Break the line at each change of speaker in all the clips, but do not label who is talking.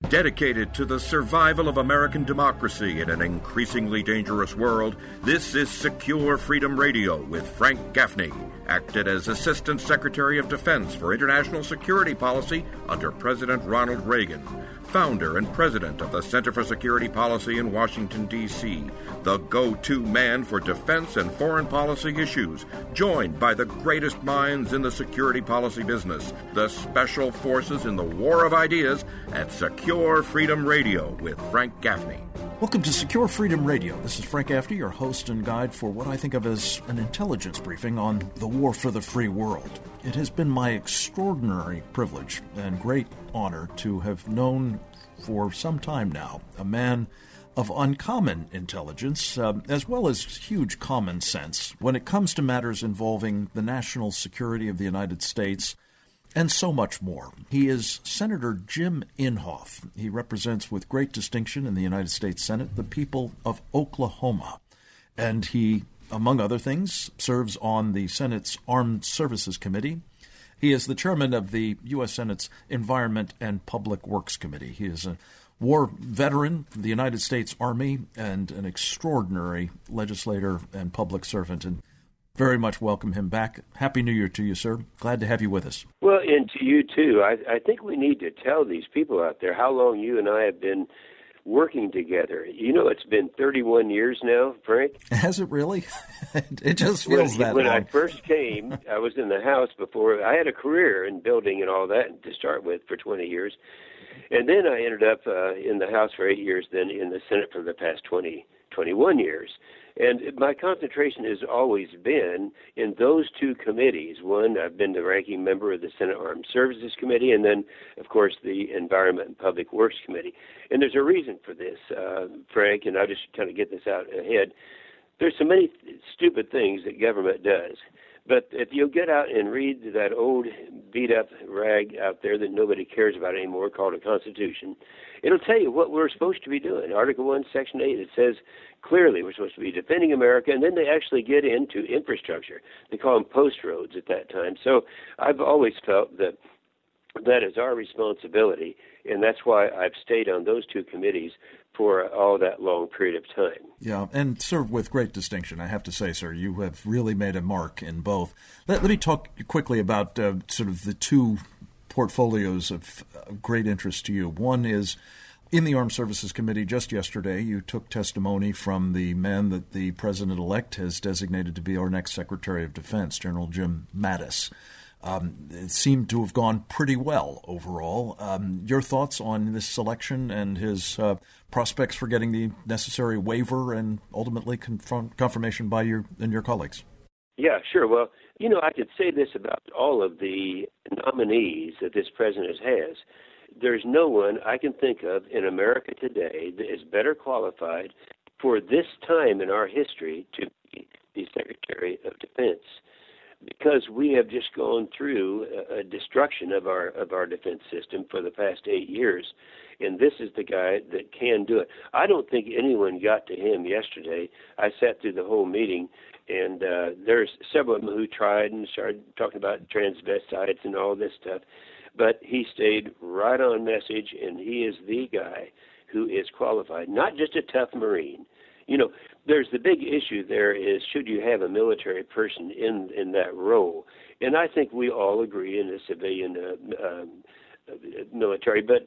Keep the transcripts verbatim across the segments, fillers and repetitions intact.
Dedicated to the survival of American democracy in an increasingly dangerous world, this is Secure Freedom Radio with Frank Gaffney, acted as Assistant Secretary of Defense for International Security Policy under President Ronald Reagan, founder and president of the Center for Security Policy in Washington, D C, the go-to man for defense and foreign policy issues, joined by the greatest minds in the security policy business, the special forces in the war of ideas at Secure Freedom Radio with Frank Gaffney.
Welcome to Secure Freedom Radio. This is Frank Gaffney, your host and guide for what I think of as an intelligence briefing on the war for the free world. It has been my extraordinary privilege and great honor to have known for some time now a man of uncommon intelligence, uh, as well as huge common sense when it comes to matters involving the national security of the United States and so much more. He is Senator Jim Inhofe. He represents with great distinction in the United States Senate the people of Oklahoma. And he, among other things, serves on the Senate's Armed Services Committee. He is the chairman of the U S. Senate's Environment and Public Works Committee. He is a war veteran of the United States Army and an extraordinary legislator and public servant. And very much welcome him back. Happy New Year to you, sir. Glad to have you with us.
Well, and to you, too. I, I think we need to tell these people out there how long you and I have been working together. You know, it's been thirty-one years now, Frank.
Has it really? It just feels
when,
that
when
long.
When I first came, I was in the House before. I had a career in building and all that to start with for twenty years. And then I ended up uh, in the House for eight years, then in the Senate for the past twenty, twenty-one years. And my concentration has always been in those two committees. One, I've been the ranking member of the Senate Armed Services Committee, and then, of course, the Environment and Public Works Committee. And there's a reason for this, uh, Frank, and I'll just kind of get this out ahead. There's so many th- stupid things that government does. But if you'll get out and read that old beat-up rag out there that nobody cares about anymore called a Constitution, it'll tell you what we're supposed to be doing. Article one, Section eight, it says clearly we're supposed to be defending America, and then they actually get into infrastructure. They call them post roads at that time. So I've always felt that that is our responsibility, and that's why I've stayed on those two committees for all that long period of time.
Yeah, and served with great distinction, I have to say, sir. You have really made a mark in both. Let, let me talk quickly about uh, sort of the two portfolios of uh, great interest to you. One is in the Armed Services Committee. Just yesterday, you took testimony from the man that the President-elect has designated to be our next Secretary of Defense, General Jim Mattis. Um, it seemed to have gone pretty well overall. Um, your thoughts on this selection and his uh, prospects for getting the necessary waiver and ultimately confirm, confirmation by your and your colleagues?
Yeah, sure. Well, you know, I could say this about all of the nominees that this president has. There's no one I can think of in America today that is better qualified for this time in our history to be the Secretary of Defense, because we have just gone through a, a destruction of our of our defense system for the past eight years, and this is the guy that can do it. I don't think anyone got to him yesterday. I sat through the whole meeting, and uh, there's several of them who tried and started talking about transvestites and all this stuff, but he stayed right on message, and he is the guy who is qualified, not just a tough Marine. You know, there's the big issue there is, should you have a military person in in that role? And I think we all agree in the civilian uh, um, military, but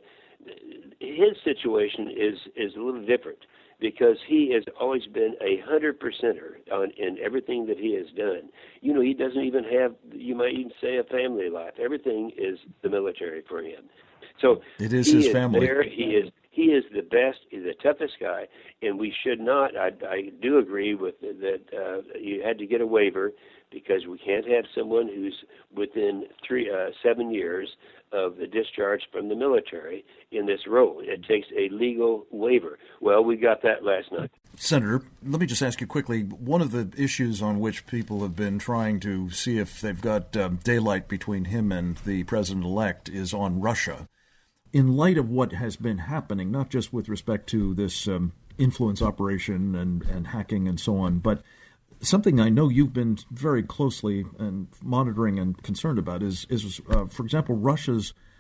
his situation is, is a little different because he has always been a hundred percenter on in everything that he has done. You know, he doesn't even have, you might even say, a family life. Everything is the military for him. So
it is
he
his
is
family.
There. He is he is the best. He's the toughest guy, and we should not. I, I do agree with that. Uh, you had to get a waiver because we can't have someone who's within three uh, seven years of the discharge from the military in this role. It takes a legal waiver. Well, we got that last night.
Senator, let me just ask you quickly, one of the issues on which people have been trying to see if they've got um, daylight between him and the president-elect is on Russia. In light of what has been happening, not just with respect to this um, influence operation and, and hacking and so on, but something I know you've been very closely and monitoring and concerned about is, is uh, for example, Russia's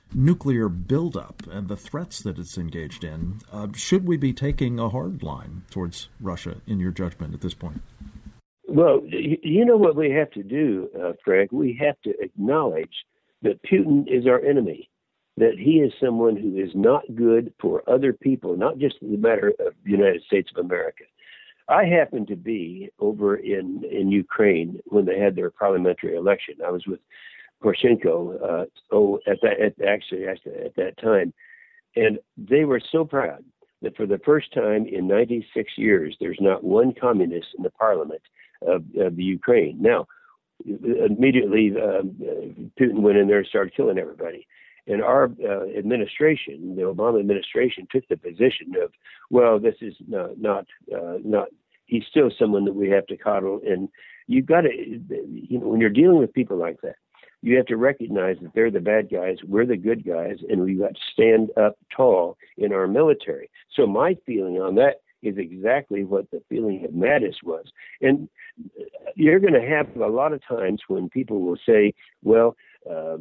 nuclear buildup and the threats that it's engaged in, uh, should we be taking a hard line towards Russia, in your judgment, at this point?
Well, you know what we have to do, uh, Frank? We have to acknowledge that Putin is our enemy, that he is someone who is not good for other people, not just in the matter of the United States of America. I happened to be over in, in Ukraine when they had their parliamentary election. I was with Poroshenko, uh, oh, at that, at, actually, actually at that time, and they were so proud that for the first time in ninety-six years, there's not one communist in the parliament of, of the Ukraine. Now, immediately, um, Putin went in there and started killing everybody. And our uh, administration, the Obama administration, took the position of, well, this is not, not, uh, not, he's still someone that we have to coddle. And you've got to, you know, when you're dealing with people like that, you have to recognize that they're the bad guys, we're the good guys, and we've got to stand up tall in our military. So my feeling on that is exactly what the feeling of Mattis was. And you're going to have a lot of times when people will say, well, uh,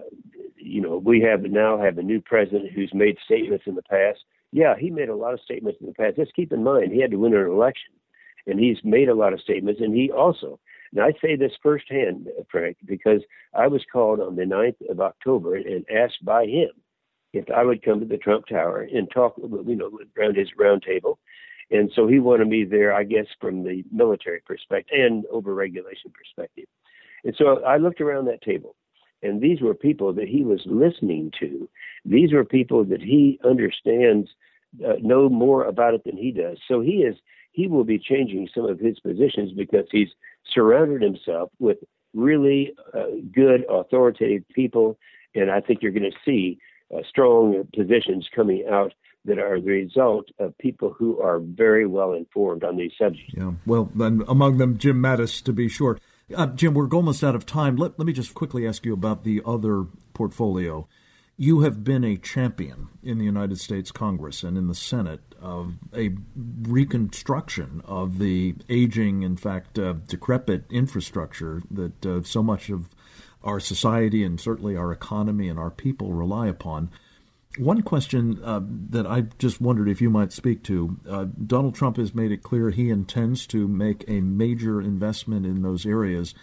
you know, we have now have a new president who's made statements in the past. Yeah, he made a lot of statements in the past. Just keep in mind, he had to win an election, and he's made a lot of statements. And he also, and I say this firsthand, Frank, because I was called on the ninth of October and asked by him if I would come to the Trump Tower and talk, you know, around his round table. And so he wanted me there, I guess, from the military perspective and overregulation perspective. And so I looked around that table, and these were people that he was listening to. These were people that he understands, uh, know more about it than he does. So he is, he will be changing some of his positions because he's surrounded himself with really uh, good, authoritative people. And I think you're going to see uh, strong positions coming out that are the result of people who are very well informed on these subjects.
Yeah, well, and among them, Jim Mattis, to be sure. Uh, Jim, we're almost out of time. Let, let me just quickly ask you about the other portfolio. You have been a champion in the United States Congress and in the Senate of a reconstruction of the aging, in fact, uh, decrepit infrastructure that uh, so much of our society and certainly our economy and our people rely upon. One question uh, that I just wondered if you might speak to, uh, Donald Trump has made it clear he intends to make a major investment in those areas.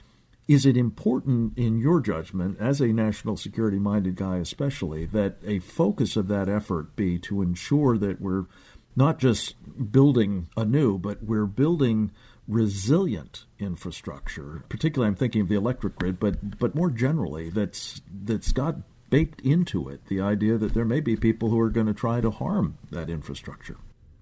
Is it important, in your judgment, as a national security-minded guy especially, that a focus of that effort be to ensure that we're not just building anew, but we're building resilient infrastructure? Particularly, I'm thinking of the electric grid, but but more generally, that's that's got baked into it the idea that there may be people who are going to try to harm that infrastructure.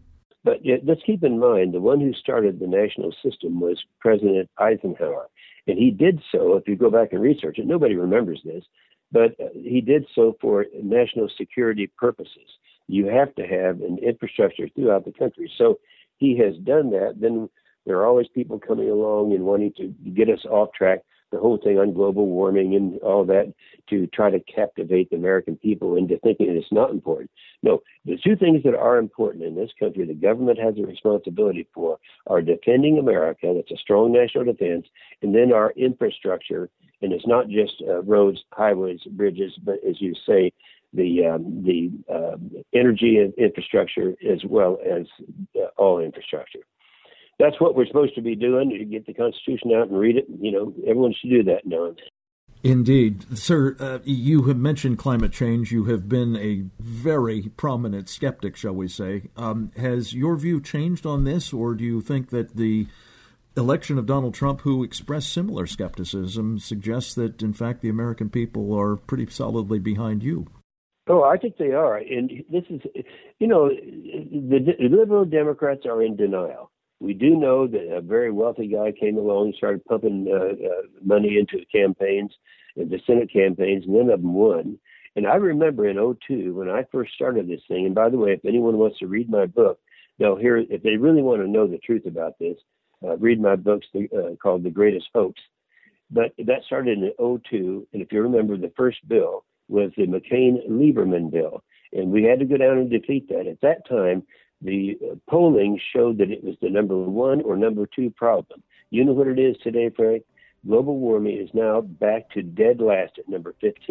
But yeah, let's keep in mind, the one who started the national system was President Eisenhower. And he did so, if you go back and research it, nobody remembers this, but he did so for national security purposes. You have to have an infrastructure throughout the country. So he has done that. Then there are always people coming along and wanting to get us off track, the whole thing on global warming and all that, to try to captivate the American people into thinking it's not important. No, the two things that are important in this country, the government has a responsibility for, are defending America, that's a strong national defense, and then our infrastructure, and it's not just uh, roads, highways, bridges, but as you say, the um, the uh, energy and infrastructure as well as uh, all infrastructure. That's what we're supposed to be doing, to get the Constitution out and read it. You know, everyone should do that now and then.
Indeed. Sir, uh, you have mentioned climate change. You have been a very prominent skeptic, shall we say. Um, has your view changed on this, or do you think that the election of Donald Trump, who expressed similar skepticism, suggests that, in fact, the American people are pretty solidly behind you?
Oh, I think they are. And this is, you know, the, the liberal Democrats are in denial. We do know that a very wealthy guy came along and started pumping uh, uh, money into the campaigns, uh, the Senate campaigns, and none of them won. And I remember in oh two, when I first started this thing, and by the way, if anyone wants to read my book, they'll hear, if they really want to know the truth about this, uh, read my books uh, called The Greatest Hoax. But that started in oh two, and if you remember, the first bill was the McCain-Lieberman bill, and we had to go down and defeat that. At that time, the polling showed that it was the number one or number two problem. You know what it is today, Frank? Global warming is now back to dead last at number fifteen.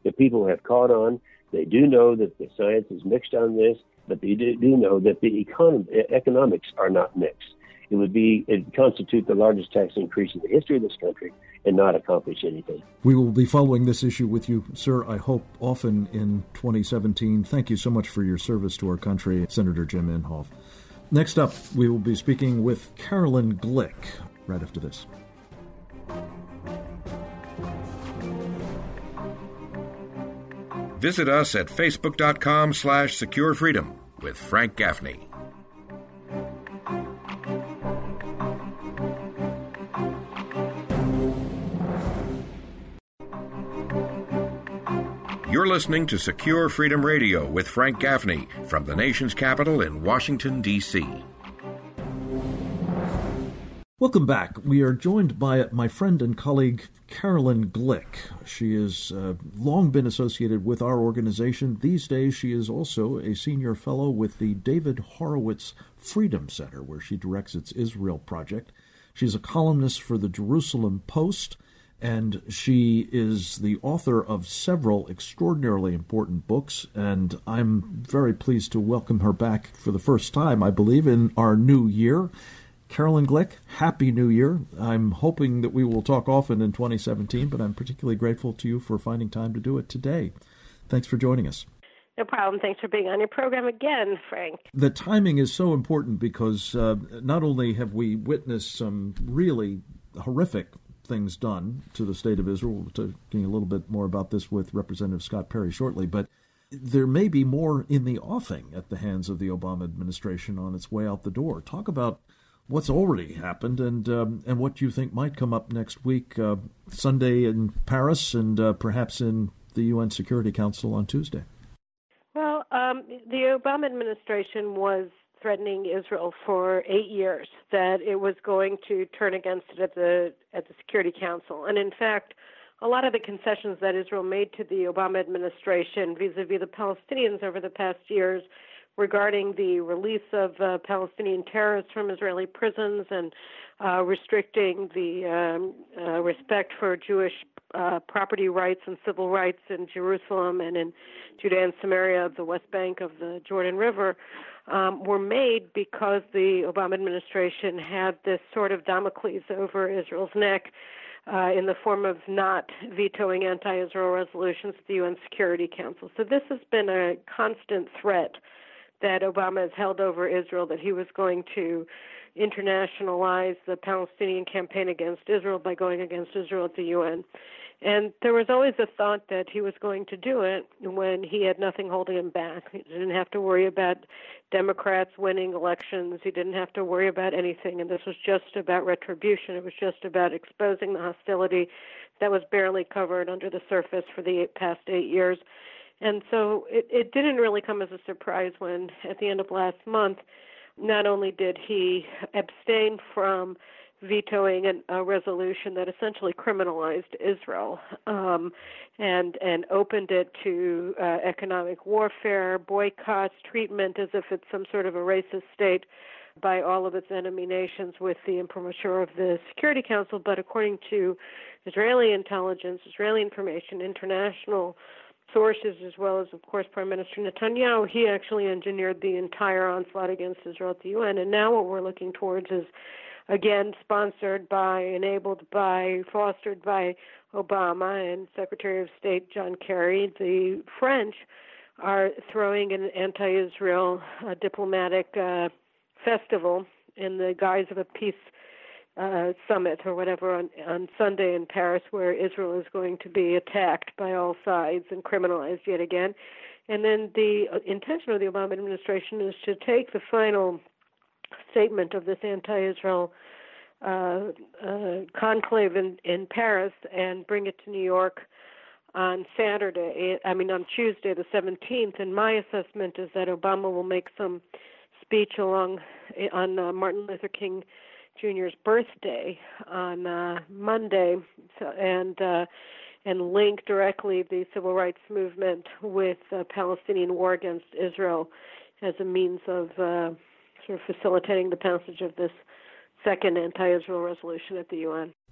The people have caught on. They do know that the science is mixed on this, but they do, do know that the econom- economics are not mixed. It would be it constitute the largest tax increase in the history of this country and not accomplish anything.
We will be following this issue with you, sir, I hope often in twenty seventeen. Thank you so much for your service to our country, Senator Jim Inhofe. Next up, we will be speaking with Caroline Glick right after this.
Visit us at facebook.com slash secure freedom with Frank Gaffney. You're listening to Secure Freedom Radio with Frank Gaffney from the nation's capital in Washington, D C
Welcome back. We are joined by my friend and colleague, Caroline Glick. She has uh, long been associated with our organization. These days, she is also a senior fellow with the David Horowitz Freedom Center, where she directs its Israel project. She's a columnist for the Jerusalem Post, and she is the author of several extraordinarily important books, and I'm very pleased to welcome her back for the first time, I believe, in our new year. Caroline Glick, Happy New Year. I'm hoping that we will talk often in twenty seventeen, but I'm particularly grateful to you for finding time to do it today. Thanks for joining us.
No problem. Thanks for being on your program again, Frank.
The timing is so important because uh, not only have we witnessed some really horrific things done to the state of Israel. We'll be talking a little bit more about this with Representative Scott Perry shortly, but there may be more in the offing at the hands of the Obama administration on its way out the door. Talk about what's already happened and um, and what you think might come up next week, uh, Sunday in Paris and uh, perhaps in the U N Security Council on Tuesday.
Well, um, the Obama administration was threatening Israel for eight years that it was going to turn against it at the at the Security Council. And in fact, a lot of the concessions that Israel made to the Obama administration vis-a-vis the Palestinians over the past years regarding the release of uh, Palestinian terrorists from Israeli prisons and uh, restricting the um, uh, respect for Jewish uh, property rights and civil rights in Jerusalem and in Judea and Samaria, the West Bank of the Jordan River, um, were made because the Obama administration had this sort of Damocles over Israel's neck uh, in the form of not vetoing anti-Israel resolutions at the U N Security Council. So this has been a constant threat that Obama has held over Israel, that he was going to internationalize the Palestinian campaign against Israel by going against Israel at the U N. And there was always a thought that he was going to do it when he had nothing holding him back. He didn't have to worry about Democrats winning elections. He didn't have to worry about anything. And this was just about retribution. It was just about exposing the hostility that was barely covered under the surface for the eight, past eight years. And so it, it didn't really come as a surprise when, at the end of last month, not only did he abstain from vetoing an, a resolution that essentially criminalized Israel um, and and opened it to uh, economic warfare, boycotts, treatment as if it's some sort of a racist state by all of its enemy nations with the imprimatur of the Security Council, but according to Israeli intelligence, Israeli information, international sources, as well as, of course, Prime Minister Netanyahu, he actually engineered the entire onslaught against Israel at the U N. And now what we're looking towards is, again, sponsored by, enabled by, fostered by Obama and Secretary of State John Kerry, the French are throwing an anti-Israel uh, diplomatic uh, festival in the guise of a peace Uh, summit or whatever on, on Sunday in Paris, where Israel is going to be attacked by all sides and criminalized yet again. And then the uh, intention of the Obama administration is to take the final statement of this anti-Israel uh, uh, conclave in, in Paris and bring it to New York on Saturday, I mean on Tuesday the seventeenth. And my assessment is that Obama will make some speech along on uh, Martin Luther King Junior's birthday on uh, Monday, so, and uh, and link directly the civil rights movement with the Palestinian war against Israel as a means of uh, sort of facilitating the passage of this second anti-Israel resolution at the U N.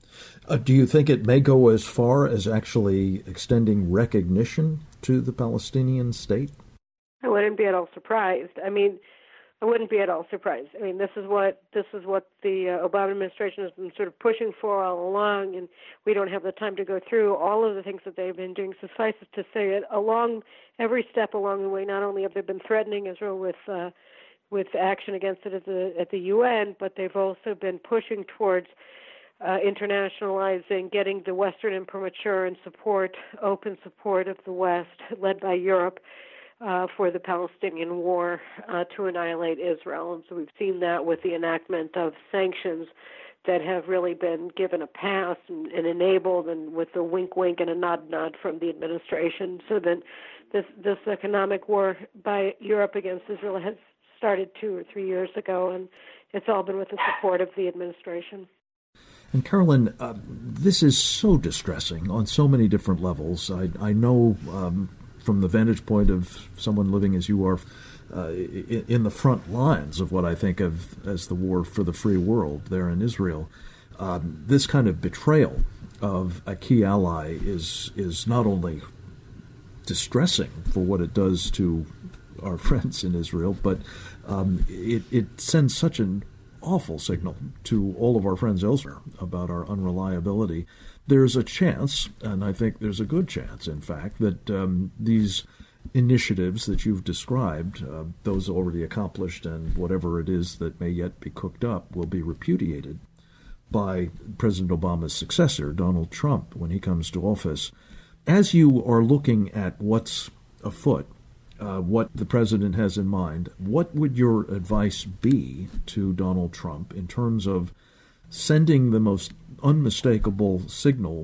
Uh, do you think it may go as far as actually extending recognition to the Palestinian state?
I wouldn't be at all surprised. I mean, I wouldn't be at all surprised. I mean, this is what this is what the uh, Obama administration has been sort of pushing for all along, and we don't have the time to go through all of the things that they've been doing. Suffice it to say, it along every step along the way, not only have they been threatening Israel with uh, with action against it at the at the U N, but they've also been pushing towards uh, internationalizing, getting the Western imprimatur and support, open support of the West, led by Europe, Uh, for the Palestinian war uh, to annihilate Israel. And so we've seen that with the enactment of sanctions that have really been given a pass and, and enabled, and with a wink-wink and a nod-nod from the administration. So then this, this economic war by Europe against Israel has started two or three years ago, and it's all been with the support of the administration.
And Carolyn, uh, this is so distressing on so many different levels. I, I know um, from the vantage point of someone living as you are uh, in the front lines of what I think of as the war for the free world there in Israel, um, this kind of betrayal of a key ally is is not only distressing for what it does to our friends in Israel, but um, it, it sends such an awful signal to all of our friends elsewhere about our unreliability. There's a chance, and I think there's a good chance, in fact, that um, these initiatives that you've described, uh, those already accomplished and whatever it is that may yet be cooked up, will be repudiated by President Obama's successor, Donald Trump, when he comes to office. As you are looking at what's afoot, uh, what the president has in mind, what would your advice be to Donald Trump in terms of sending the most unmistakable signal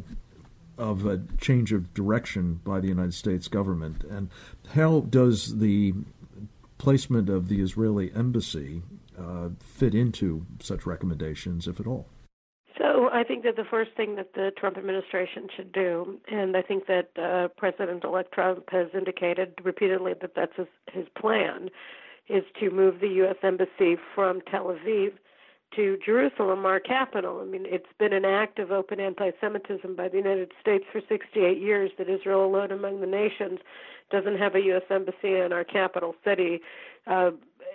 of a change of direction by the United States government? And how does the placement of the Israeli embassy uh, fit into such recommendations, if at all?
So I think that the first thing that the Trump administration should do, and I think that uh, President-elect Trump has indicated repeatedly that that's his, his plan, is to move the U S embassy from Tel Aviv to Jerusalem, our capital. I mean, it's been an act of open anti-Semitism by the United States for sixty-eight years that Israel, alone among the nations, doesn't have a U S embassy in our capital city, uh,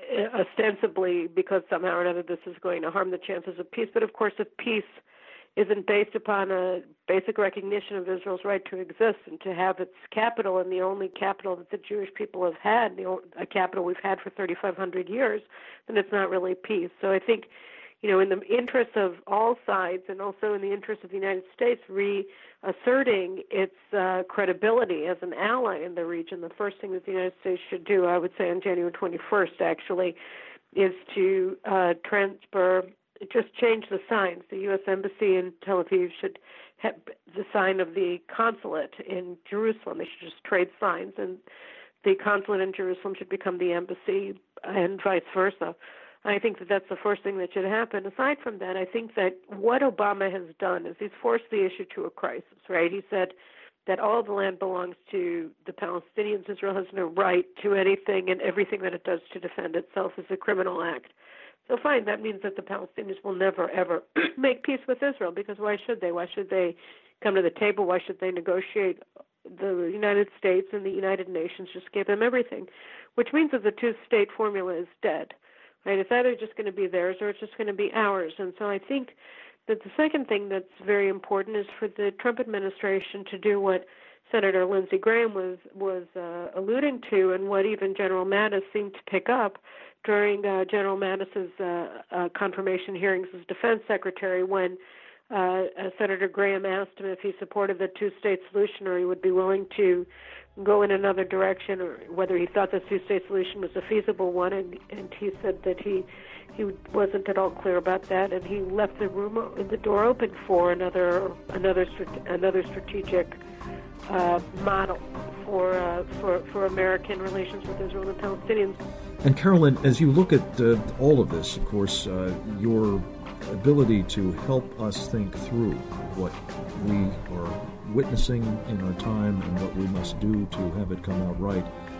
ostensibly because somehow or another this is going to harm the chances of peace. But of course, if peace isn't based upon a basic recognition of Israel's right to exist and to have its capital, and the only capital that the Jewish people have had, the only, a capital we've had for thirty-five hundred years, then it's not really peace. So I think, you know, in the interest of all sides, and also in the interest of the United States reasserting its uh, credibility as an ally in the region, the first thing that the United States should do, I would say on January twenty-first actually, is to uh, transfer, just change the signs. The U S embassy in Tel Aviv should have the sign of the consulate in Jerusalem. They should just trade signs, and the consulate in Jerusalem should become the embassy, and vice versa. I think that that's the first thing that should happen. Aside from that, I think that what Obama has done is he's forced the issue to a crisis, right? He said that all the land belongs to the Palestinians. Israel has no right to anything, and everything that it does to defend itself is a criminal act. So fine, that means that the Palestinians will never, ever make peace with Israel, because why should they? Why should they come to the table? Why should they negotiate? The United States and the United Nations just gave them everything, which means that the two-state formula is dead. Right? It's either just going to be theirs or it's just going to be ours. And so I think that the second thing that's very important is for the Trump administration to do what Senator Lindsey Graham was was uh, alluding to, and what even General Mattis seemed to pick up during uh, General Mattis's uh, uh, confirmation hearings as defense secretary, when uh, uh, Senator Graham asked him if he supported the two-state solution or he would be willing to go in another direction, or whether he thought the two-state solution was a feasible one, and, and he said that he he wasn't at all clear about that, and he left the room, the door open for another another another strategic uh, model for uh, for for American relations with Israel and the Palestinians.
And Carolyn, as you look at uh, all of this, of course, uh, your ability to help us think through what we are witnessing in our time and what we must do to have it come out right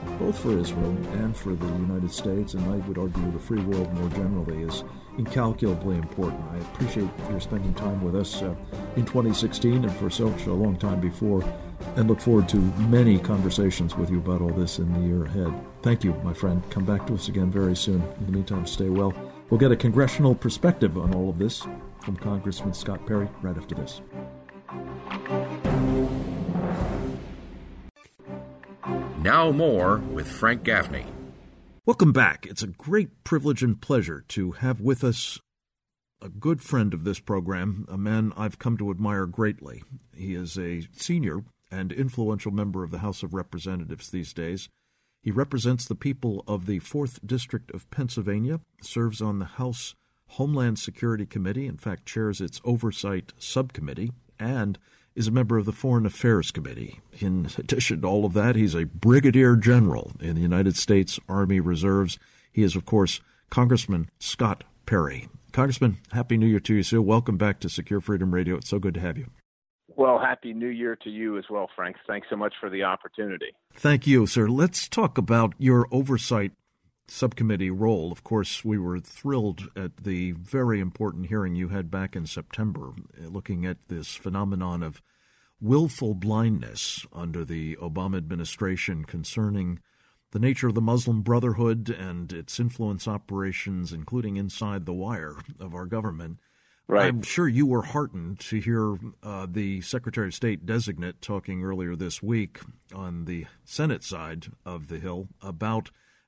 both for Israel and for the United States, and I would argue the free world more generally, is incalculably important. I appreciate your spending time with us uh, in twenty sixteen and for such a long time before, and look forward to many conversations with you about all this in the year ahead. Thank you, my friend. Come back to us again very soon. In the meantime, stay well. We'll get a congressional perspective on all of this from Congressman Scott Perry right after this.
Now more with Frank Gaffney.
Welcome back. It's a great privilege and pleasure to have with us a good friend of this program, a man I've come to admire greatly. He is a senior and influential member of the House of Representatives these days. He represents the people of the fourth District of Pennsylvania, serves on the House Homeland Security Committee, in fact chairs its Oversight Subcommittee, and is a member of the Foreign Affairs Committee. In addition to all of that, he's a brigadier general in the United States Army Reserves. He is, of course, Congressman Scott Perry. Congressman, Happy New Year to you, sir. Welcome back to Secure Freedom Radio. It's so good to have you.
Well, Happy New Year to you as well, Frank. Thanks so much for the opportunity.
Thank you, sir. Let's talk about your Oversight Subcommittee role. Of course, we were thrilled at the very important hearing you had back in September, looking at this phenomenon of willful blindness under the Obama administration concerning the nature of the Muslim Brotherhood and its influence operations, including inside the wire of our government. Right. I'm sure you were heartened to hear uh, the Secretary of State designate talking earlier this week on the Senate side of the Hill about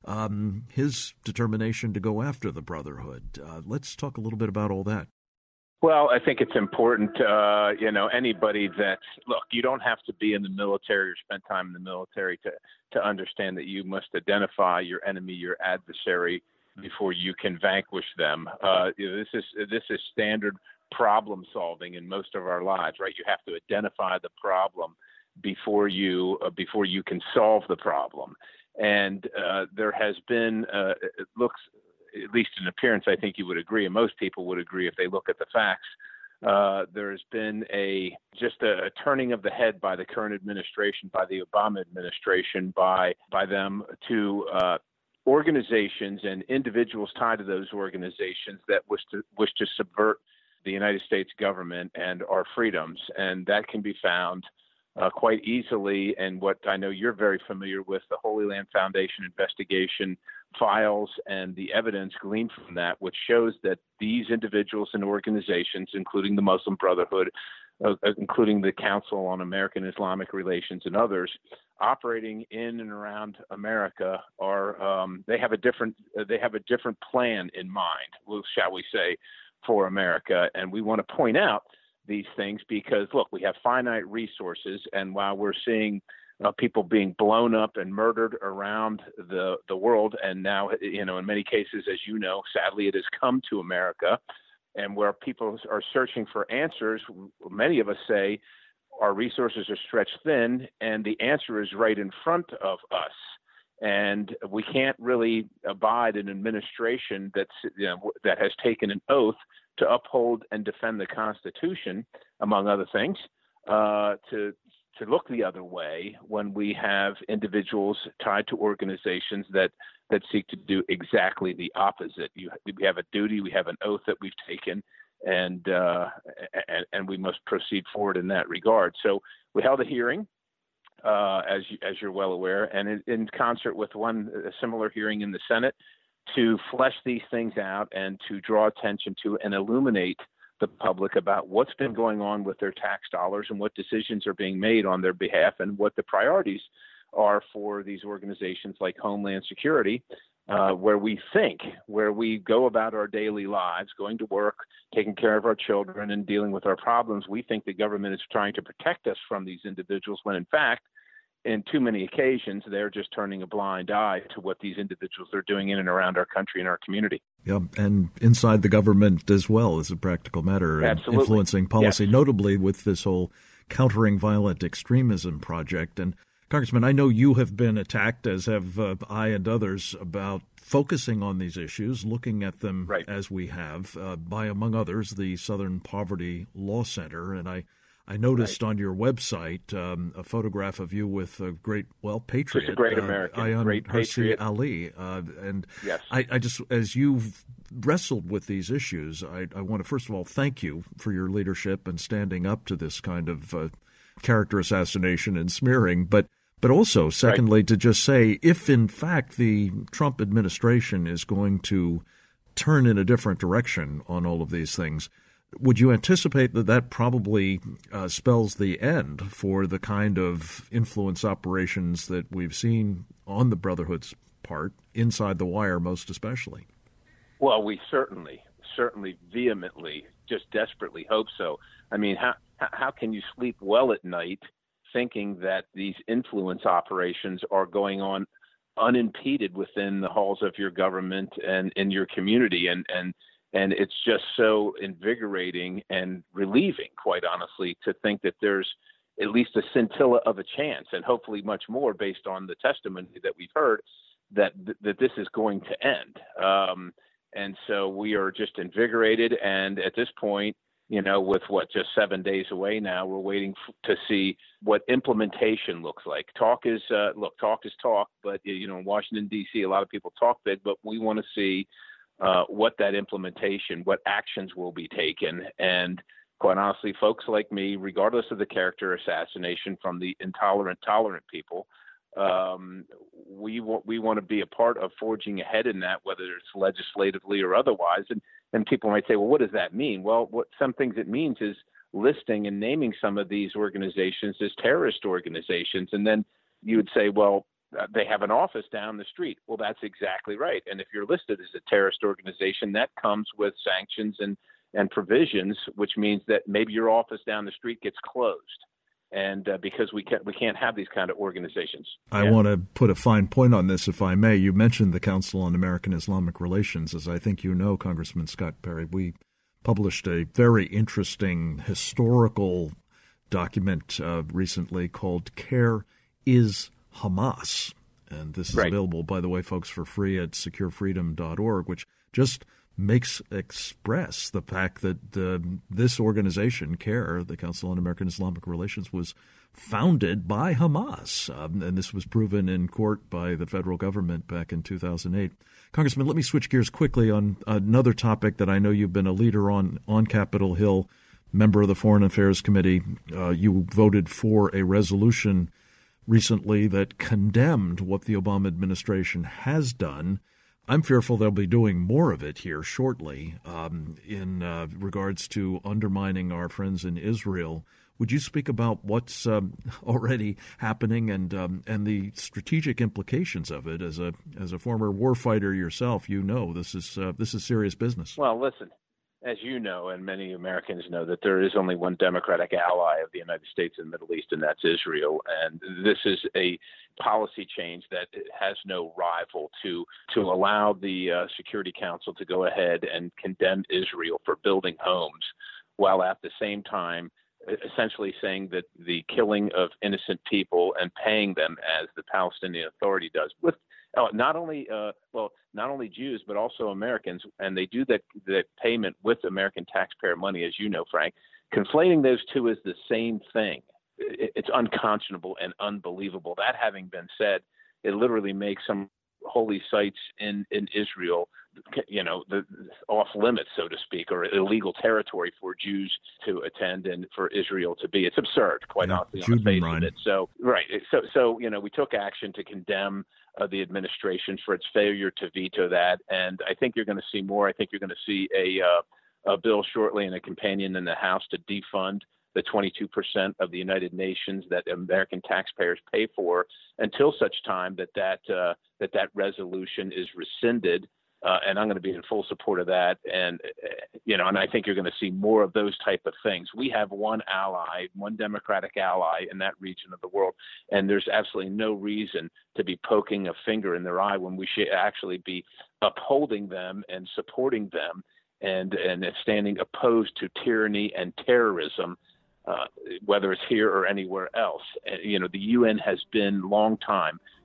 um, his determination to go after the Brotherhood. Uh, let's talk a little bit about all that.
Well, I think it's important, uh, you know, anybody that's, look, you don't have to be in the military or spend time in the military to, to understand that you must identify your enemy, your adversary, before you can vanquish them. Uh, you know, this is this is standard problem solving in most of our lives, right? You have to identify the problem before you uh, before you can solve the problem. And uh, there has been, uh, it looks, at least in appearance, I think you would agree, and most people would agree if they look at the facts. Uh, there's been a just a, a turning of the head by the current administration, by the Obama administration, by by them to uh, organizations and individuals tied to those organizations that wish to wish to subvert the United States government and our freedoms, and that can be found uh, quite easily in what I know you're very familiar with, the Holy Land Foundation investigation files and the evidence gleaned from that, which shows that these individuals and organizations, including the Muslim Brotherhood, uh, including the Council on American Islamic Relations and others, operating in and around America, are um, they have a different uh, they have a different plan in mind, shall we say, for America, and we want to point out these things because, look, we have finite resources, and while we're seeing uh, people being blown up and murdered around the the world, and now, you know, in many cases, as you know, sadly, it has come to America, and where people are searching for answers, many of us say our resources are stretched thin, and the answer is right in front of us. And we can't really abide an administration that's, you know, that has taken an oath to uphold and defend the Constitution, among other things, uh, to to look the other way when we have individuals tied to organizations that that seek to do exactly the opposite. You, we have a duty, we have an oath that we've taken, and, uh, and and we must proceed forward in that regard. So we held a hearing. Uh, as you, as you're well aware, and in, in concert with one a similar hearing in the Senate, to flesh these things out and to draw attention to and illuminate the public about what's been going on with their tax dollars and what decisions are being made on their behalf and what the priorities are for these organizations like Homeland Security, uh, where we think, where we go about our daily lives, going to work, taking care of our children and dealing with our problems. We think the government is trying to protect us from these individuals when, in fact, in too many occasions, they're just turning a blind eye to what these individuals are doing in and around our country and our community.
Yeah, and inside the government as well, as a practical matter,
Absolutely.
Influencing policy,
yes.
Notably with this whole Countering Violent Extremism project. And Congressman, I know you have been attacked, as have uh, I and others, about focusing on these issues, looking at them
right.
as we have, uh, by, among others, the Southern Poverty Law Center. And I I noticed
right.
on your website um, a photograph of you with a great, well, patriot.
Just a great
uh,
American,
Ayaan
great
Hirsi
patriot.
Ali. Uh, and
yes.
I, I just, as you've wrestled with these issues, I, I want to first of all thank you for your leadership and standing up to this kind of uh, character assassination and smearing. But But also, secondly, right. to just say, if in fact the Trump administration is going to turn in a different direction on all of these things, would you anticipate that that probably uh, spells the end for the kind of influence operations that we've seen on the Brotherhood's part, inside the wire most especially?
Well, we certainly, certainly vehemently, just desperately hope so. I mean, how how can you sleep well at night thinking that these influence operations are going on unimpeded within the halls of your government and in your community? And, and, and it's just so invigorating and relieving, quite honestly, to think that there's at least a scintilla of a chance, and hopefully much more based on the testimony that we've heard, that, that this is going to end. Um, and so we are just invigorated. And at this point, you know, with what, just seven days away now, we're waiting f- to see what implementation looks like. Talk is, uh, look, talk is talk, but, you know, in Washington, D C, a lot of people talk big, but we want to see uh, what that implementation, what actions will be taken. And quite honestly, folks like me, regardless of the character assassination from the intolerant, tolerant people, um, we want we want to be a part of forging ahead in that, whether it's legislatively or otherwise. And and people might say, well, what does that mean? Well, what some things it means is listing and naming some of these organizations as terrorist organizations. And then you would say, well, uh, they have an office down the street. Well, that's exactly right. And if you're listed as a terrorist organization, that comes with sanctions and, and provisions, which means that maybe your office down the street gets closed. And uh, because we can't, we can't have these kind of organizations.
I
yeah.
want to put a fine point on this, if I may. You mentioned the Council on American Islamic Relations. As I think you know, Congressman Scott Perry, we published a very interesting historical document uh, recently called Care is Hamas. And this is
right.
available, by the way, folks, for free at secure freedom dot org, which just makes express the fact that uh, this organization, CARE, the Council on American Islamic Relations, was founded by Hamas. Um, and this was proven in court by the federal government back in two thousand eight. Congressman, let me switch gears quickly on another topic that I know you've been a leader on, on Capitol Hill, member of the Foreign Affairs Committee. Uh, you voted for a resolution recently that condemned what the Obama administration has done. I'm fearful they'll be doing more of it here shortly um, in uh, regards to undermining our friends in Israel. Would you speak about what's um, already happening and um, and the strategic implications of it? As a as a former warfighter yourself, you know this is uh, this is serious business.
Well, listen, as you know, and many Americans know, that there is only one democratic ally of the United States in the Middle East, and that's Israel. And this is a policy change that has no rival to to allow the uh, Security Council to go ahead and condemn Israel for building homes, while at the same time essentially saying that the killing of innocent people and paying them as the Palestinian Authority does with oh, not only uh, well not only Jews but also Americans, and they do that that payment with American taxpayer money, as you know, Frank. Conflating those two is the same thing. It's unconscionable and unbelievable. That having been said, it literally makes some holy sites in, in Israel, you know, the off limits, so to speak, or illegal territory for Jews to attend and for Israel to be. It's absurd, quite yeah, honestly, on the face of it. So, right. So, so you know, we took action to condemn uh, the administration for its failure to veto that, and I think you're going to see more. I think you're going to see a, uh, a bill shortly and a companion in the House to defund the twenty-two percent of the United Nations that American taxpayers pay for, until such time that that uh, that, that resolution is rescinded. Uh, and I'm going to be in full support of that. And, uh, you know, and I think you're going to see more of those type of things. We have one ally, one democratic ally in that region of the world, and there's absolutely no reason to be poking a finger in their eye when we should actually be upholding them and supporting them and, and standing opposed to tyranny and terrorism. Uh, whether it's here or anywhere else. And, you know, the U N has been long time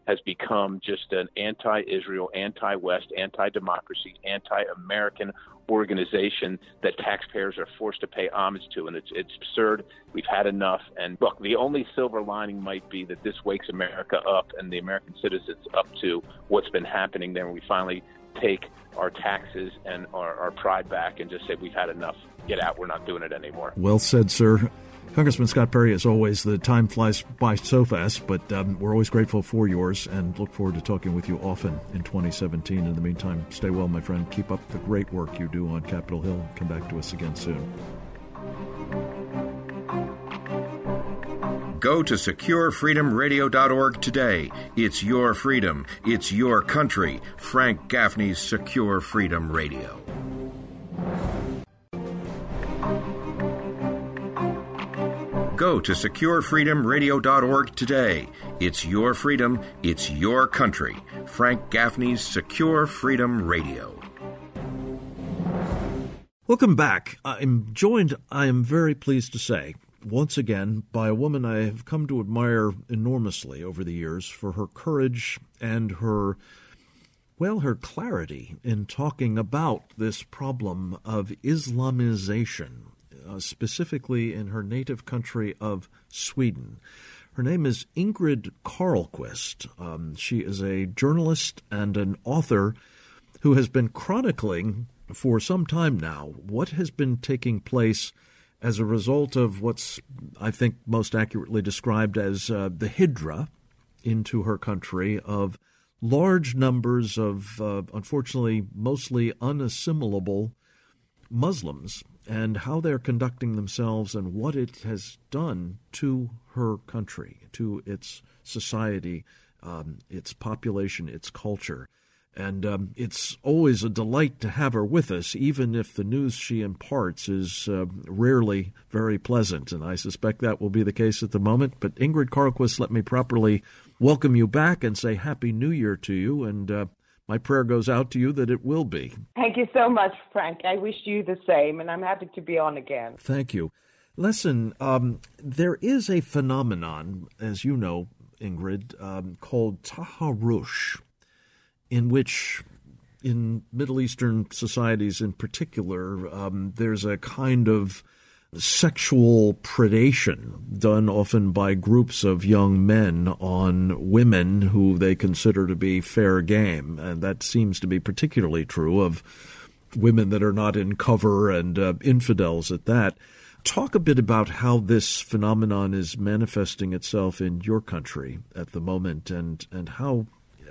has become just an anti-Israel, anti-West, anti-democracy, anti-American organization that taxpayers are forced to pay homage to, and it's it's absurd. We've had enough. And look, the only silver lining might be that this wakes America up and the American citizens up to what's been happening there, and we finally take our taxes and our, our pride back and just say we've had enough. Get out. We're not doing it anymore.
Well said, sir. Congressman Scott Perry, as always, the time flies by so fast, but um, we're always grateful for yours and look forward to talking with you often in twenty seventeen. In the meantime, stay well, my friend. Keep up the great work you do on Capitol Hill. Come back to us again soon.
Go to secure freedom radio dot org today. It's your freedom. It's your country. Frank Gaffney's Secure Freedom Radio. Go to secure freedom radio dot org today. It's your freedom. It's your country. Frank Gaffney's Secure Freedom Radio.
Welcome back. I'm joined, I am very pleased to say, once again, by a woman I have come to admire enormously over the years for her courage and her, well, her clarity in talking about this problem of Islamization, uh, specifically in her native country of Sweden. Her name is Ingrid Carlqvist. Um, she is a journalist and an author who has been chronicling for some time now what has been taking place as a result of what's, I think, most accurately described as uh, the hijra into her country of large numbers of, uh, unfortunately, mostly unassimilable Muslims, and how they're conducting themselves and what it has done to her country, to its society, um, its population, its culture. And um, it's always a delight to have her with us, even if the news she imparts is uh, rarely very pleasant. And I suspect that will be the case at the moment. But Ingrid Carlqvist, let me properly welcome you back and say Happy New Year to you. And uh, my prayer goes out to you that it will be.
Thank you so much, Frank. I wish you the same, and I'm happy to be on again.
Thank you. Listen, um, there is a phenomenon, as you know, Ingrid, um, called taharush, in which, in Middle Eastern societies in particular, um, there's a kind of sexual predation done often by groups of young men on women who they consider to be fair game. And that seems to be particularly true of women that are not in cover and uh, infidels at that. Talk a bit about how this phenomenon is manifesting itself in your country at the moment and, and how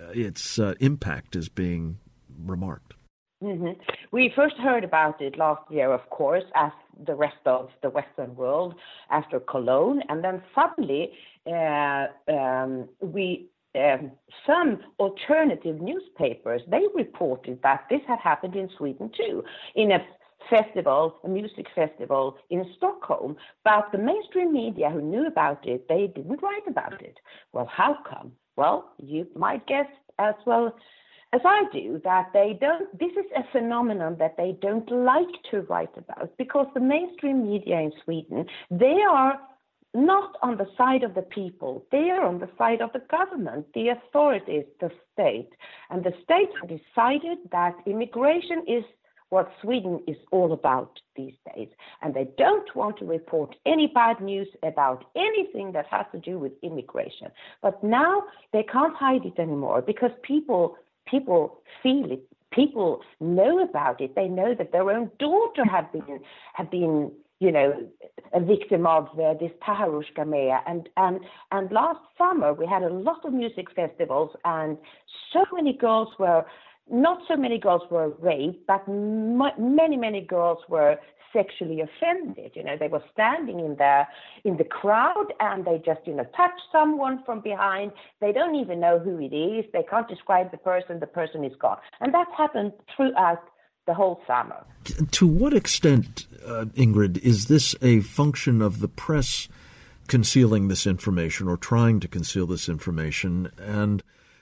its uh, impact is being remarked.
Mm-hmm. We first heard about it last year, of course, as the rest of the Western world after Cologne. And then suddenly uh, um, we um, some alternative newspapers, they reported that this had happened in Sweden too, in a festival, a music festival in Stockholm. But the mainstream media who knew about it, they didn't write about it. Well, how come? Well, you might guess as well as I do that they don't, this is a phenomenon that they don't like to write about, because the mainstream media in Sweden, they are not on the side of the people. They are on the side of the government, the authorities, the state. And the state have decided that immigration is what Sweden is all about these days. And they don't want to report any bad news about anything that has to do with immigration. But now they can't hide it anymore, because people people feel it. People know about it. They know that their own daughter have been have been you know a victim of uh, this taharush gamea. And and and last summer we had a lot of music festivals, and so many girls were. Not so many girls were raped, but m- many, many girls were sexually offended. You know, they were standing in the in the crowd and they just, you know, touched someone from behind. They don't even know who it is. They can't describe the person. The person is gone. And that happened throughout the whole summer.
To what extent, uh, Ingrid, is this a function of the press concealing this information or trying to conceal this information? And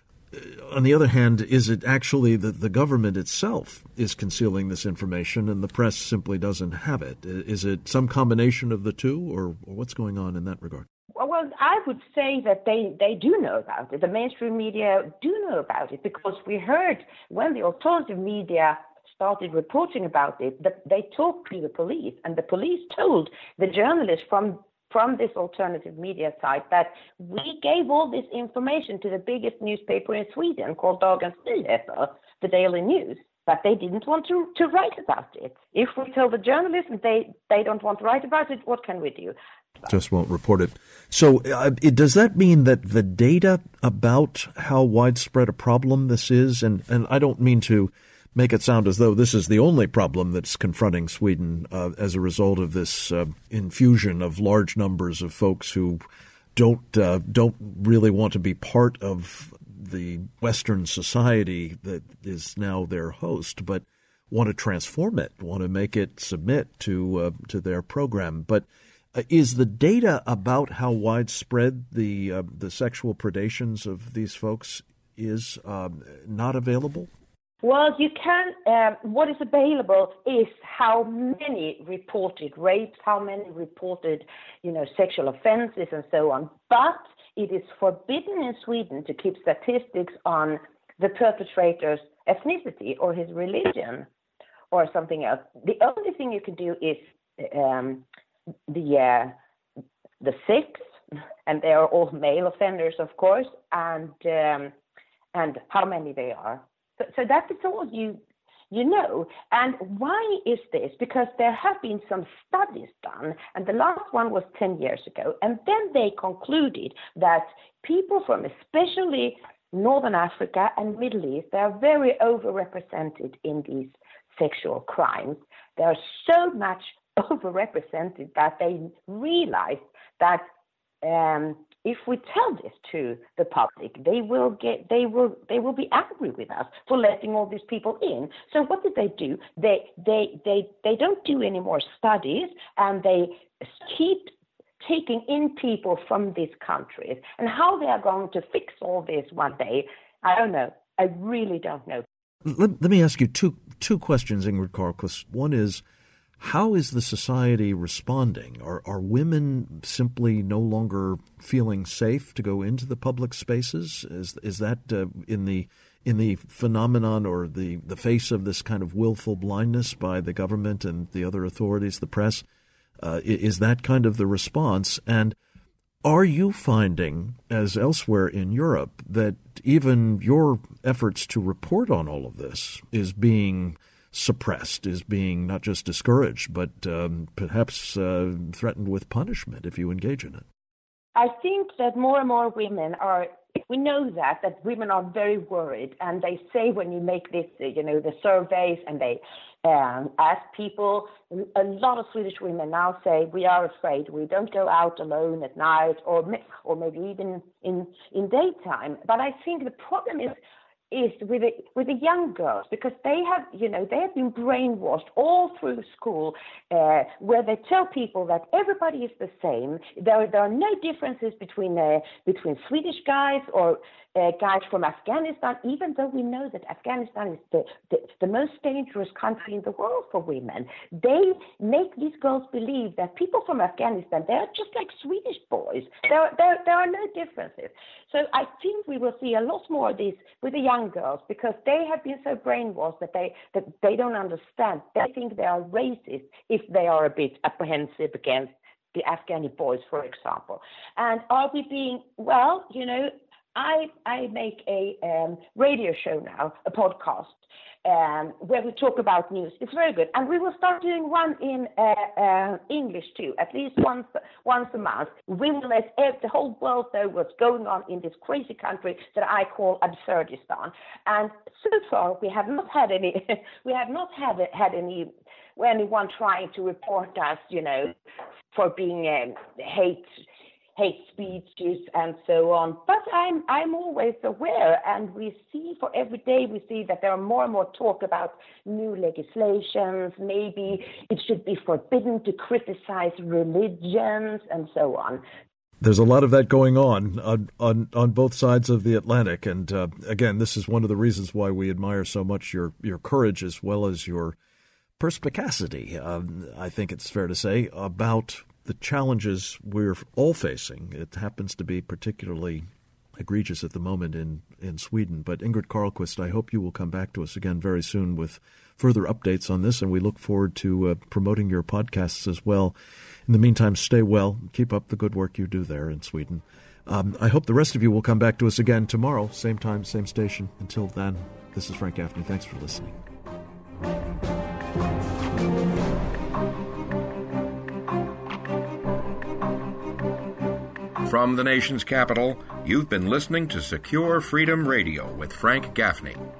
on the other hand, is it actually that the government itself is concealing this information and the press simply doesn't have it? Is it some combination of the two, or, or what's going on in that regard?
Well, I would say that they, they do know about it. The mainstream media do know about it because we heard when the alternative media started reporting about it that they talked to the police, and the police told the journalists from from this alternative media site that we gave all this information to the biggest newspaper in Sweden called Dagens Nyheter, the Daily News. But they didn't want to, to write about it. If we tell the journalists they, they don't want to write about it, what can we do?
Just won't report it. So uh, it, does that mean that the data about how widespread a problem this is, and, and I don't mean to make it sound as though this is the only problem that's confronting Sweden uh, as a result of this uh, infusion of large numbers of folks who don't uh, don't really want to be part of the Western society that is now their host, but want to transform it, want to make it submit to uh, to their program. But uh, is the data about how widespread the uh, the sexual predations of these folks is um, not available?
Well, you can. Uh, what is available is how many reported rapes, how many reported, you know, sexual offenses, and so on. But it is forbidden in Sweden to keep statistics on the perpetrator's ethnicity or his religion or something else. The only thing you can do is um, the uh, the sex, and they are all male offenders, of course, and um, and how many they are. So, so that is all you you know. And why is this? Because there have been some studies done, and the last one was ten years ago, and then they concluded that people from especially Northern Africa and Middle East, they are very overrepresented in these sexual crimes. They are so much overrepresented that they realized that um, if we tell this to the public, they will get, they will, they will be angry with us for letting all these people in. So what did they do? They, they, they, they don't do any more studies, and they keep taking in people from these countries. And how they are going to fix all this one day, I don't know. I really don't know.
Let, let me ask you two two questions, Ingrid Carlquist. One is, how is the society responding? Are are women simply no longer feeling safe to go into the public spaces? Is is that uh, in the in the phenomenon or the, the face of this kind of willful blindness by the government and the other authorities, the press? Uh, is that kind of the response? And are you finding, as elsewhere in Europe, that even your efforts to report on all of this is being suppressed, is being not just discouraged, but um, perhaps uh, threatened with punishment if you engage in it?
I think that more and more women are, we know that, that women are very worried, and they say when you make this, you know, the surveys, and they um, ask people, a lot of Swedish women now say, we are afraid, we don't go out alone at night, or or maybe even in, in daytime. But I think the problem is, is with the, with the young girls, because they have, you know, they have been brainwashed all through school, uh, where they tell people that everybody is the same. There, there are no differences between uh, between Swedish guys or uh, guys from Afghanistan, even though we know that Afghanistan is the, the, the most dangerous country in the world for women. They make these girls believe that people from Afghanistan, they're just like Swedish boys. There, there, there are no differences. So I think we will see a lot more of this with the young girls, because they have been so brainwashed that they that they don't understand. They think they are racist if they are a bit apprehensive against the Afghani boys, for example. And are we being, well, you know, I I make a um, radio show now, a podcast, um, where we talk about news. It's very good, and we will start doing one in uh, uh, English too, at least once once a month. We will let every, the whole world know what's going on in this crazy country that I call Absurdistan. And so far, we have not had any. we have not had had any anyone trying to report us, you know, for being um, hate. hate speeches and so on. But I'm I'm always aware, and we see for every day we see that there are more and more talk about new legislations. Maybe it should be forbidden to criticize religions and so on.
There's a lot of that going on on, on, on both sides of the Atlantic. And uh, again, this is one of the reasons why we admire so much your, your courage as well as your perspicacity, um, I think it's fair to say, about the challenges we're all facing. It happens to be particularly egregious at the moment in, in Sweden. But Ingrid Carlquist, I hope you will come back to us again very soon with further updates on this, and we look forward to uh, promoting your podcasts as well. In the meantime, stay well. Keep up the good work you do there in Sweden. Um, I hope the rest of you will come back to us again tomorrow, same time, same station. Until then, this is Frank Gaffney. Thanks for listening.
From the nation's capital, you've been listening to Secure Freedom Radio with Frank Gaffney.